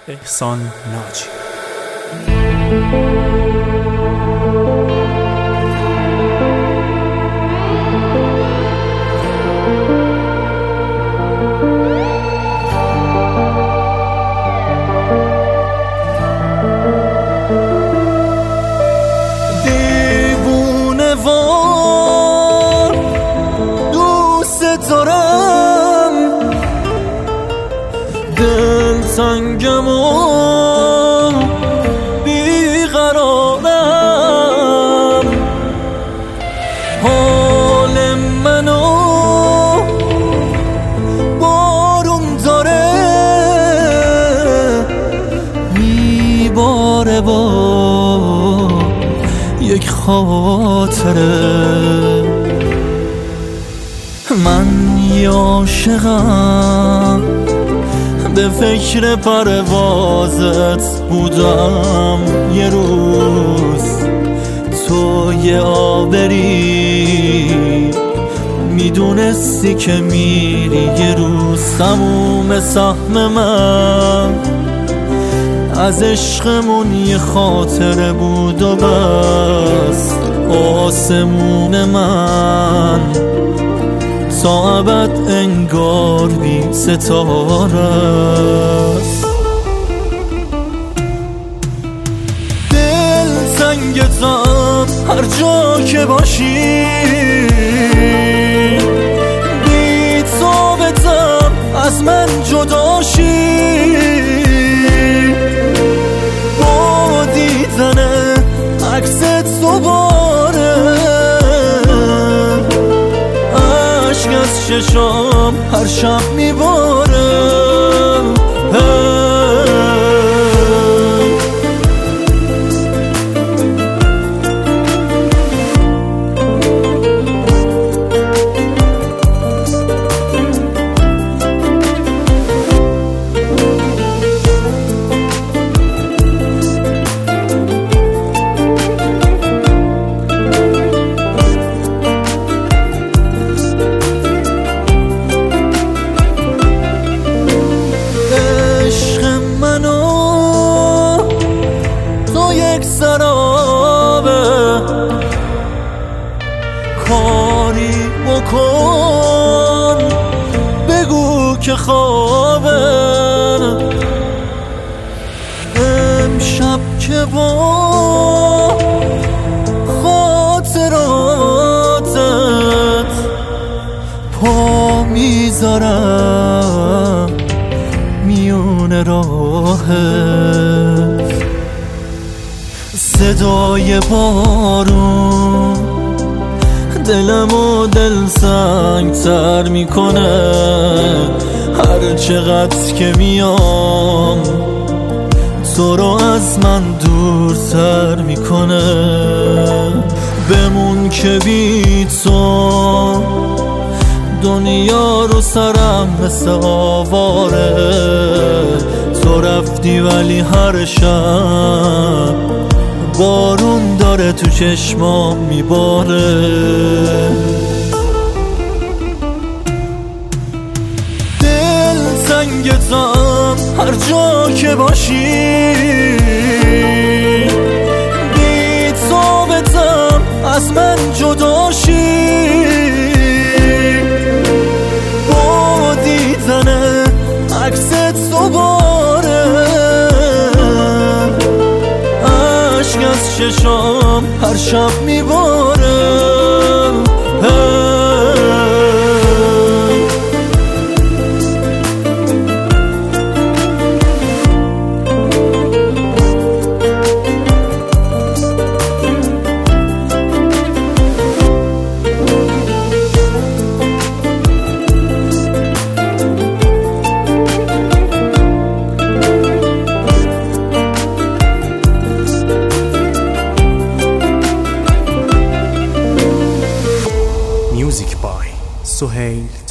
احسان ناجی. دیوونه وار دوست دارم، دل تنگم و بیقرارم، حال منو بارون داره میباره با یک خاطره. من یه عاشقم، به فکر پروازت بودم یه روز، تو یه آبری میدونستی که میری یه روز. تموم سهم من از عشقمون یه خاطره بود و بس. آسمون من تا ابد انگار بی ستاره است. دل تنگتم هر جا که باشی، بی تو بتم از من جداشی. با دیدن عکست دوباره عشق از چشام هر شب میباره. کاری بکن بگو که خوابه، امشب که با خاطراتت پا میذارم میون راهت. صدای بارون دلمو دل سنگ تر میکنه، هر چقدر که میام تو رو از من دورتر میکنه. بمون که بی تو دنیا رو سرم مثل آواره. تو رفتی ولی هر شب بارون داره تو چشمام میباره. دل تنگتم هر جا که باشی، بی تو بتم از من جداشی. با دیدن عکست دوباره از چشام هر شب میباره. Music by Suhail